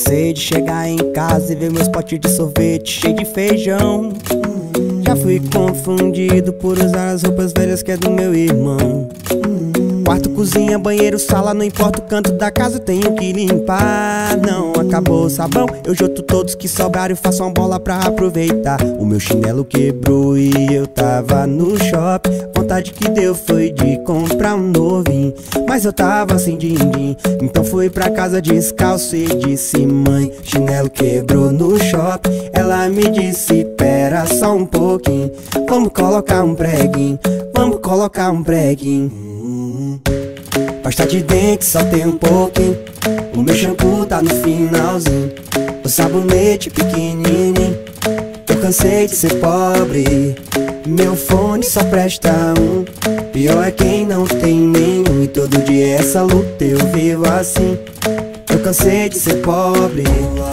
cansei de chegar em casa e ver meus potes de sorvete cheio de feijão. Já fui confundido por usar as roupas velhas que é do meu irmão. Quarto, cozinha, banheiro, sala, não importa o canto da casa, eu tenho que limpar. Não acabou o sabão, eu junto todos que sobraram e faço uma bola pra aproveitar. O meu chinelo quebrou e eu tava no shopping. Vontade que deu foi de comprar um novinho, mas eu tava sem din-din. Então fui pra casa descalço e disse: mãe, chinelo quebrou no shopping. Ela me disse: pera só um pouquinho, vamos colocar um preguinho, vamos colocar um preguinho. Pasta de dente só tem um pouquinho, o meu shampoo tá no finalzinho, o sabonete pequenininho. Eu cansei de ser pobre, meu fone só presta um. Pior é quem não tem nenhum, e todo dia essa luta eu vivo assim. Eu cansei de ser pobre,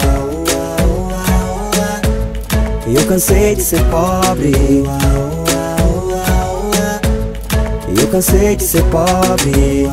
eu cansei de ser pobre, eu cansei de ser pobre,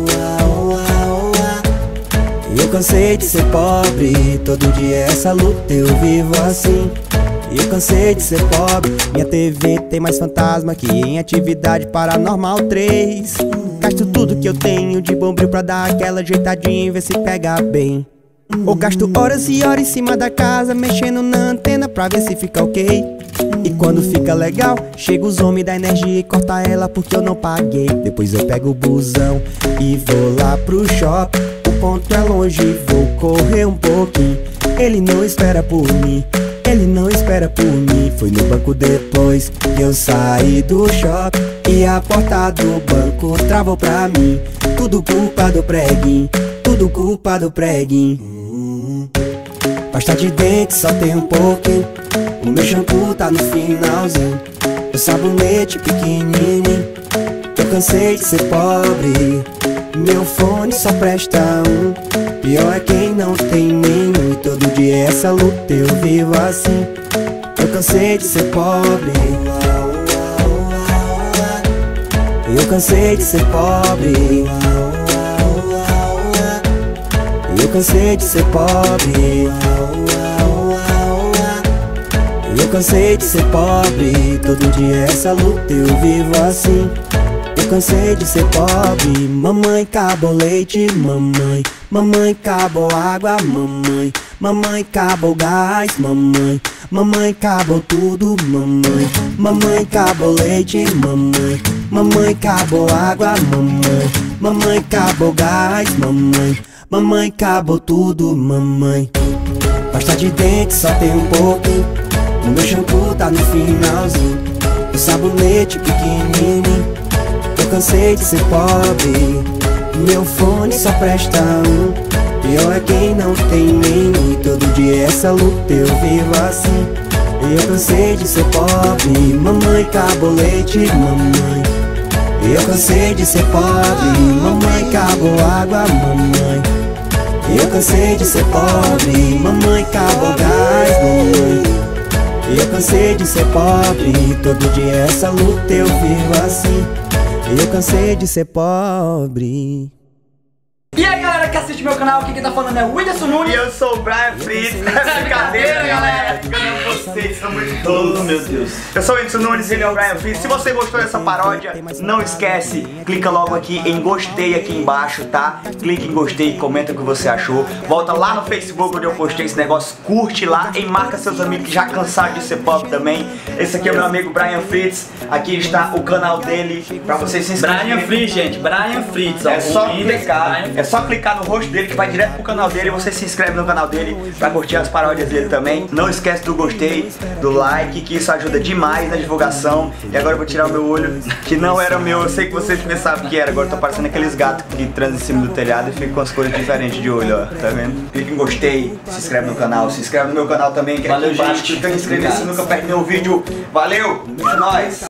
eu cansei de ser pobre. Todo dia essa luta eu vivo assim. Eu cansei de ser pobre. Minha TV tem mais fantasma que em Atividade Paranormal 3. Gasto tudo que eu tenho de bombril pra dar aquela ajeitadinha e ver se pega bem. Ou gasto horas e horas em cima da casa mexendo na antena pra ver se fica ok. E quando fica legal, chega os homens da energia e corta ela porque eu não paguei. Depois eu pego o busão e vou lá pro shopping. O ponto é longe, vou correr um pouquinho. Ele não espera por mim, ele não espera por mim. Foi no banco depois que eu saí do shopping e a porta do banco travou pra mim. Tudo culpa do preguinho, tudo culpa do preguinho. Pasta de dente só tem um pouquinho, o meu shampoo tá no finalzinho, o sabonete pequenininho. Eu cansei de ser pobre, meu fone só presta um. Pior é quem não tem nenhum, e todo dia essa luta eu vivo assim. Eu cansei de ser pobre, eu cansei de ser pobre, eu cansei de ser pobre, eu cansei de ser pobre. Todo dia essa luta eu vivo assim. Eu cansei de ser pobre. Mamãe, acabou leite, mamãe. Mamãe, acabou água, mamãe. Mamãe, acabou gás, mamãe. Mamãe, acabou tudo, mamãe. Mamãe, acabou leite, mamãe. Mamãe, acabou água, mamãe. Mamãe, acabou gás, mamãe. Mamãe, acabou tudo, mamãe. Pasta de dente só tem um pouquinho, o meu shampoo tá no finalzinho, o sabonete pequenininho. Eu cansei de ser pobre, meu fone só presta um. Pior é quem não tem nenhum, e todo dia essa luta eu vivo assim. Eu cansei de ser pobre, mamãe, acabou leite, mamãe. Eu cansei de ser pobre, mamãe, acabou água, mamãe. Eu cansei de ser pobre, mamãe, acabou gás, mamãe. Eu cansei de ser pobre, todo dia essa luta eu vivo assim. Eu cansei de ser pobre. E aí galera que assiste meu canal, aqui quem tá falando é o Whindersson Nunes. E eu sou o Brian Fritz. Brincadeira, galera. Vocês são muito tolos, meu Deus. Eu sou o Whindersson Nunes, ele é o Brian Fritz. Se você gostou dessa paródia, não esquece, clica logo aqui em gostei aqui embaixo, tá? Clica em gostei, comenta o que você achou. Volta lá no Facebook onde eu postei esse negócio, curte lá e marca seus amigos que já cansaram de ser pobre também. Esse aqui é o meu amigo Brian Fritz. Aqui está o canal dele pra vocês se inscreverem. Brian Fritz, gente, Brian Fritz. É só clicar no rosto dele que vai direto pro canal dele. Você se inscreve no canal dele pra curtir as paródias dele também. Não esquece do gostei, do like, que isso ajuda demais na divulgação. E agora eu vou tirar o meu olho, que não era meu. Eu sei que vocês pensavam que era. Agora eu tô parecendo aqueles gatos que transam em cima do telhado e ficam com as cores diferentes de olho, ó. Tá vendo? Clica em gostei, se inscreve no canal. Se inscreve no meu canal também, que é aqui embaixo. Clica em inscrever-se, nunca perde nenhum vídeo. Valeu, é nóis!